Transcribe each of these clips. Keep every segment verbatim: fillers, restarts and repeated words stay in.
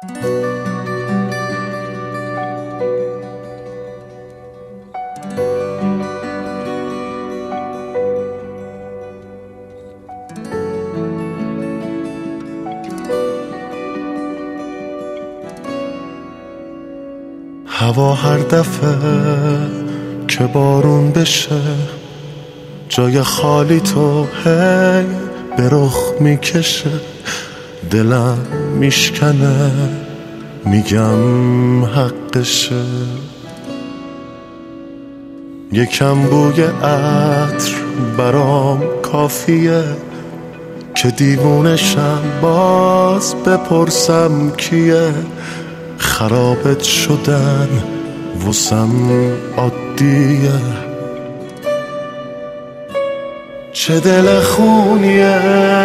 هوا هر دفعه که بارون بشه جای خالی تو هی به رخ میکشه، دلم میشکنه میگم حقشه. یکم بوی عطر برام کافیه که دیوونشم باز بپرسم کیه. خرابت شدن واسم عادیه، چه دل خونیه.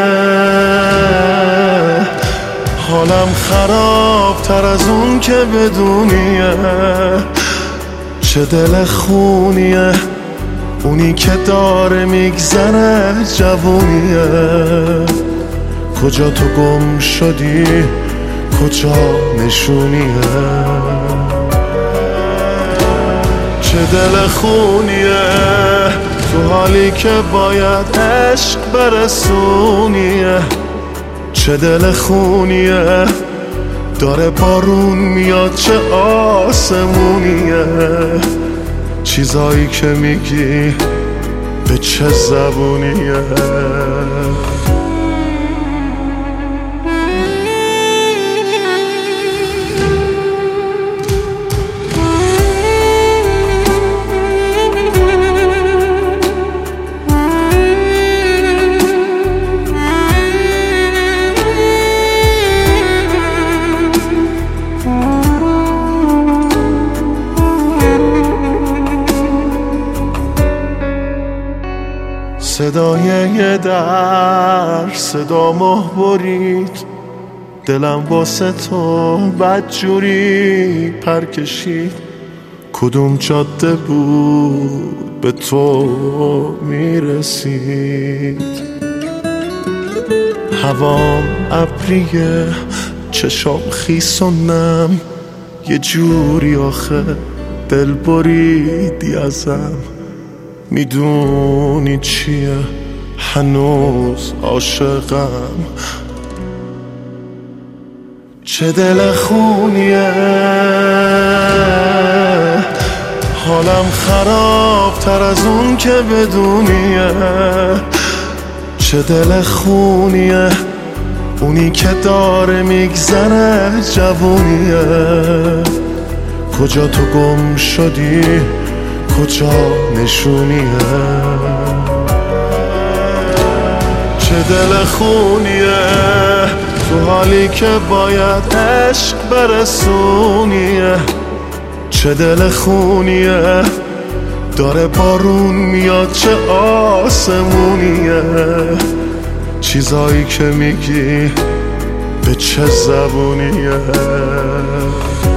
حالم خراب تر از اون که بدونیه، چه دل خونیه. اونی که داره میگذره جوونیه. کجا تو گم شدی، کجا نشونیه. چه دل خونیه تو حالی که باید عشق برسونیه. چه دل خونیه داره بارون میاد، چه آسمونیه. چیزایی که میگی به چه زبونیه. صدای یه در صدا مه برید، دلم واسه تو بدجوری پر کشید. کدوم جاده بود به تو میرسید. هوام ابریه چشام خیس و نم، یه جوری آخه دل بریدی ازم. میدونی چیه هنوز عاشقم، چه دل خونیه. حالم خراب تر از اون که بدونیه، چه دل خونیه. اونی که داره میگذره جوونیه. کجا تو گم شدی، کجا نشونیه. چه دل خونیه تو حالی که باید عشق برسونیه. چه دل خونیه داره بارون میاد، چه آسمونیه. چیزایی که میگی به چه زبونیه.